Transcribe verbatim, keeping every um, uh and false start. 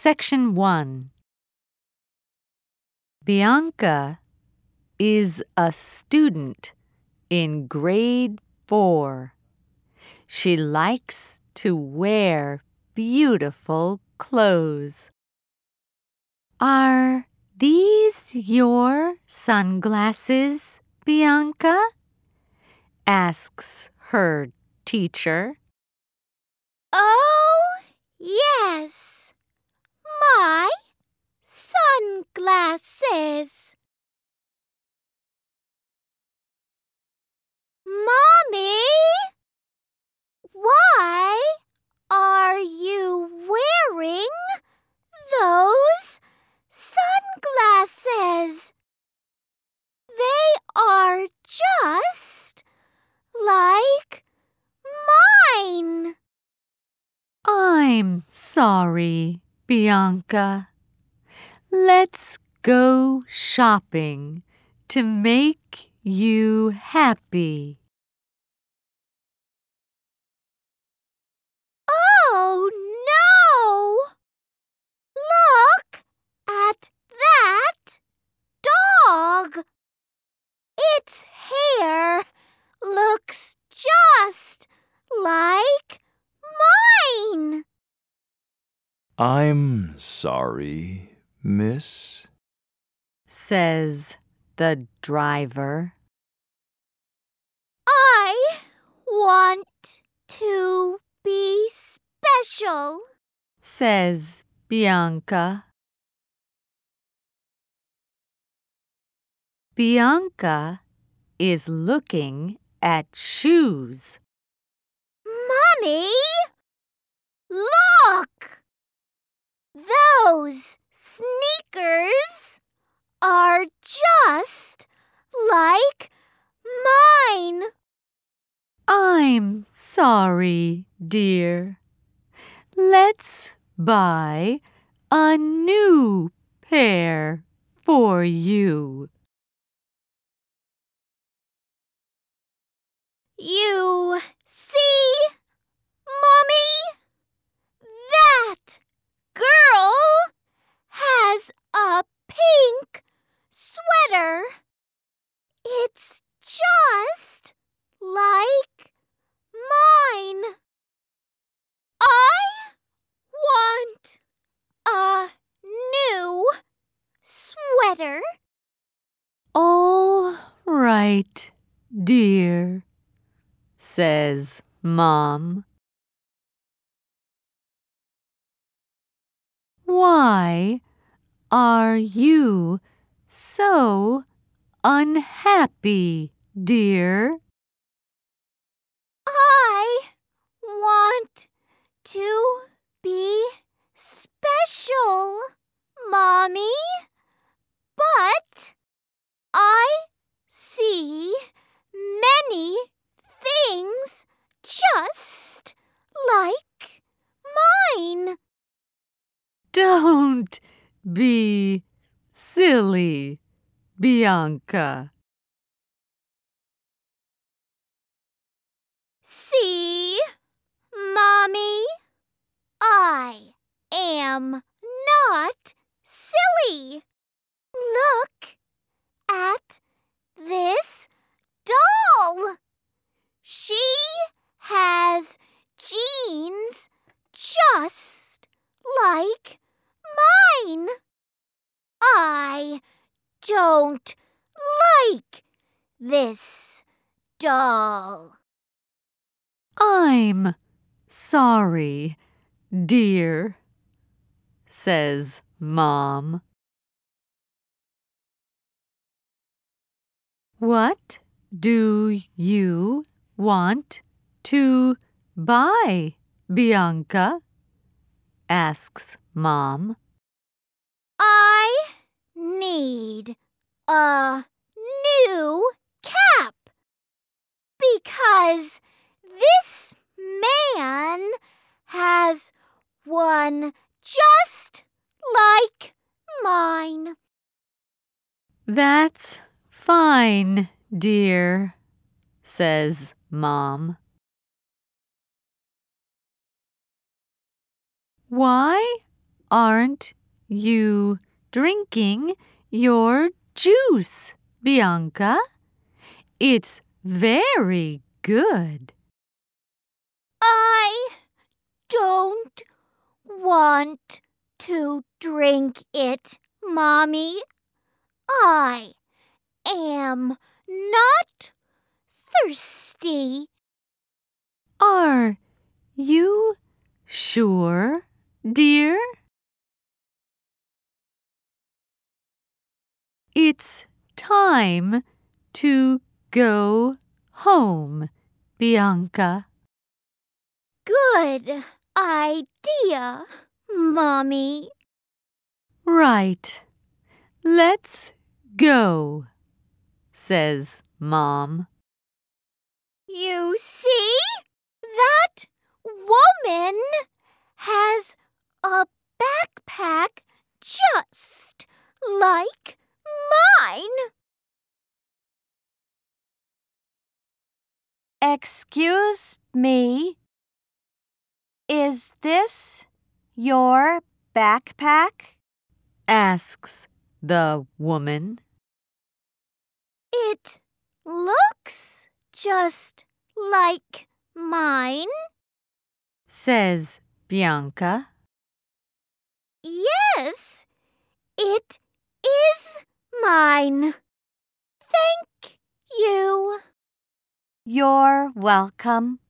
Section one. Bianca is a student in grade four. She likes to wear beautiful clothes. Are these your sunglasses, Bianca? Asks her teacher. Oh, yes, my sunglasses. Mommy, why are you wearing those sunglasses? They are just like mine. I'm sorry, Bianca. Let's go shopping to make you happy. Oh, no! Look at that dog. Its hair looks just like mine. I'm sorry, miss, Says the driver. I want to be special. Says Bianca. Bianca is looking at shoes. Mommy, look! Those sneakers are just like mine. I'm sorry, dear. Let's buy a new pair for you. You see, Mommy? That girl has a pink sweater. It's just like mine. I want a new sweater. All right, dear, says Mom. Why are you so unhappy, dear? I want to be special, Mommy. But I see many things just like mine. Don't be silly, Bianca. See, Mommy? I am not silly. Look at this doll. She has jeans just like mine. I don't like this doll. I'm sorry, dear, says Mom. What do you want to buy, Bianca? Asks Mom. I need a new cap because this man has one just like mine. That's fine, dear, says Mom. Why aren't you drinking your juice, Bianca? It's very good. I don't want to drink it, Mommy. I am not thirsty. Are you sure, dear? It's time to go home, Bianca. Good idea, Mommy. Right. Let's go, says Mom. You see? That woman has a backpack just like mine. Excuse me. Is this your backpack? Asks the woman. It looks just like mine. Says Bianca. Yes, it is mine. Thank you. You're welcome.